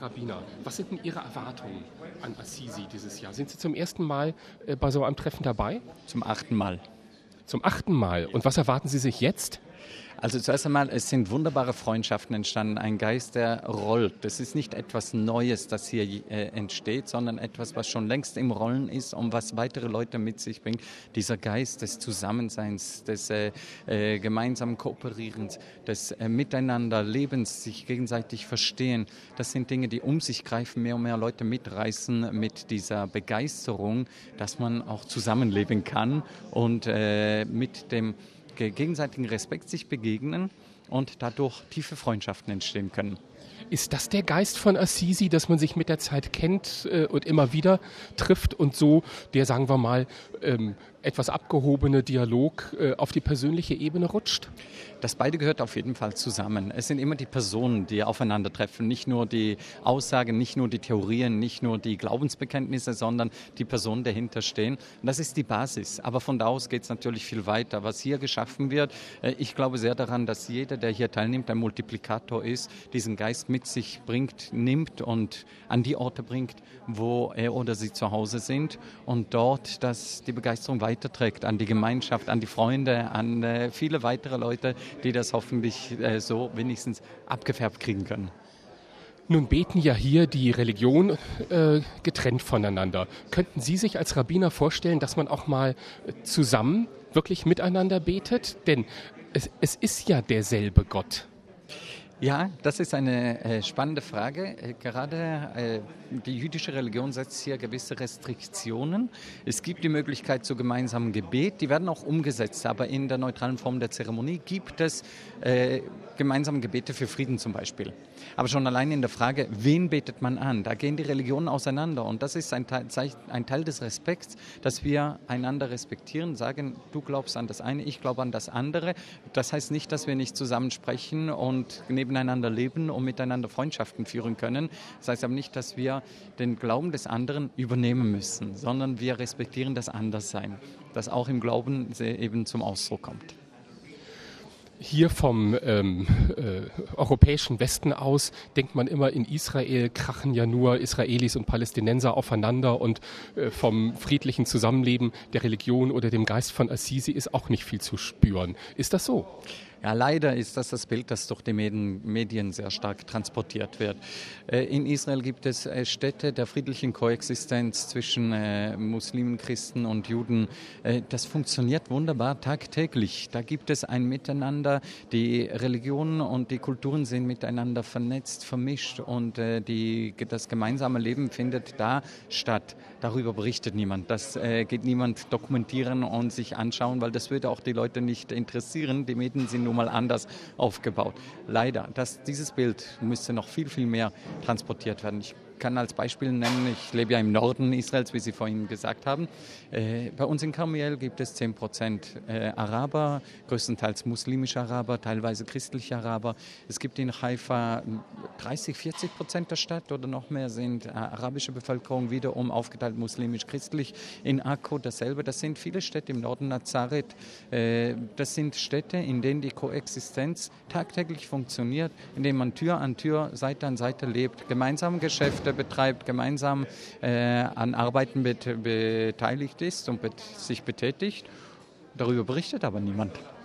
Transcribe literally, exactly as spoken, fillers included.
Rabbiner, was sind denn Ihre Erwartungen an Assisi dieses Jahr? Sind Sie zum ersten Mal äh, bei so einem Treffen dabei? Zum achten Mal. Zum achten Mal. Und was erwarten Sie sich jetzt? Also zuerst einmal, es sind wunderbare Freundschaften entstanden, ein Geist, der rollt. Das ist nicht etwas Neues, das hier äh, entsteht, sondern etwas, was schon längst im Rollen ist und was weitere Leute mit sich bringt. Dieser Geist des Zusammenseins, des äh, äh, gemeinsamen Kooperierens, des äh, Miteinanderlebens, sich gegenseitig verstehen. Das sind Dinge, die um sich greifen, mehr und mehr Leute mitreißen mit dieser Begeisterung, dass man auch zusammenleben kann und äh, mit dem gegenseitigen Respekt sich begegnen und dadurch tiefe Freundschaften entstehen können. Ist das der Geist von Assisi, dass man sich mit der Zeit kennt äh, und immer wieder trifft und so der, sagen wir mal, ähm, etwas abgehobene Dialog äh, auf die persönliche Ebene rutscht? Das beide gehört auf jeden Fall zusammen. Es sind immer die Personen, die aufeinandertreffen, nicht nur die Aussagen, nicht nur die Theorien, nicht nur die Glaubensbekenntnisse, sondern die Personen dahinter stehen. Und das ist die Basis. Aber von da aus geht es natürlich viel weiter. Was hier geschaffen wird, äh, ich glaube sehr daran, dass jeder, der hier teilnimmt, ein Multiplikator ist, diesen Geist mit sich bringt, nimmt und an die Orte bringt, wo er oder sie zu Hause sind und dort das, die Begeisterung weiterträgt an die Gemeinschaft, an die Freunde, an äh, viele weitere Leute, die das hoffentlich äh, so wenigstens abgefärbt kriegen können. Nun beten ja hier die Religionen äh, getrennt voneinander. Könnten Sie sich als Rabbiner vorstellen, dass man auch mal zusammen wirklich miteinander betet? Denn es, es ist ja derselbe Gott. Ja, das ist eine äh, spannende Frage. Äh, gerade äh, die jüdische Religion setzt hier gewisse Restriktionen. Es gibt die Möglichkeit zu gemeinsamem Gebet, die werden auch umgesetzt, aber in der neutralen Form der Zeremonie gibt es äh, gemeinsame Gebete für Frieden zum Beispiel. Aber schon allein in der Frage, wen betet man an, da gehen die Religionen auseinander und das ist ein Teil, ein Teil des Respekts, dass wir einander respektieren, sagen, du glaubst an das eine, ich glaube an das andere. Das heißt nicht, dass wir nicht zusammen sprechen und nebeneinander leben und miteinander Freundschaften führen können. Das heißt aber nicht, dass wir den Glauben des anderen übernehmen müssen, sondern wir respektieren das Anderssein, das auch im Glauben eben zum Ausdruck kommt. Hier vom ähm, äh, europäischen Westen aus denkt man immer, in Israel krachen ja nur Israelis und Palästinenser aufeinander und äh, vom friedlichen Zusammenleben der Religion oder dem Geist von Assisi ist auch nicht viel zu spüren. Ist das so? Ja, leider ist das das Bild, das durch die Medien sehr stark transportiert wird. In Israel gibt es Städte der friedlichen Koexistenz zwischen Muslimen, Christen und Juden. Das funktioniert wunderbar tagtäglich. Da gibt es ein Miteinander. Die Religionen und die Kulturen sind miteinander vernetzt, vermischt und die, das gemeinsame Leben findet da statt. Darüber berichtet niemand. Das geht niemand dokumentieren und sich anschauen, weil das würde auch die Leute nicht interessieren. Die Medien sind nur mal anders aufgebaut. Leider, das, dieses Bild müsste noch viel, viel mehr transportiert werden. Ich kann als Beispiel nennen, ich lebe ja im Norden Israels, wie Sie vorhin gesagt haben. Äh, bei uns in Karmiel gibt es zehn Prozent äh, Araber, größtenteils muslimische Araber, teilweise christliche Araber. Es gibt in Haifa dreißig, vierzig Prozent der Stadt oder noch mehr sind äh, arabische Bevölkerung, wiederum aufgeteilt muslimisch-christlich. In Akko dasselbe. Das sind viele Städte im Norden Nazareth. Äh, das sind Städte, in denen die Koexistenz tagtäglich funktioniert, in denen man Tür an Tür, Seite an Seite lebt, gemeinsam Geschäfte betreibt, gemeinsam äh, an Arbeiten bet- beteiligt ist und bet- sich betätigt. Darüber berichtet aber niemand.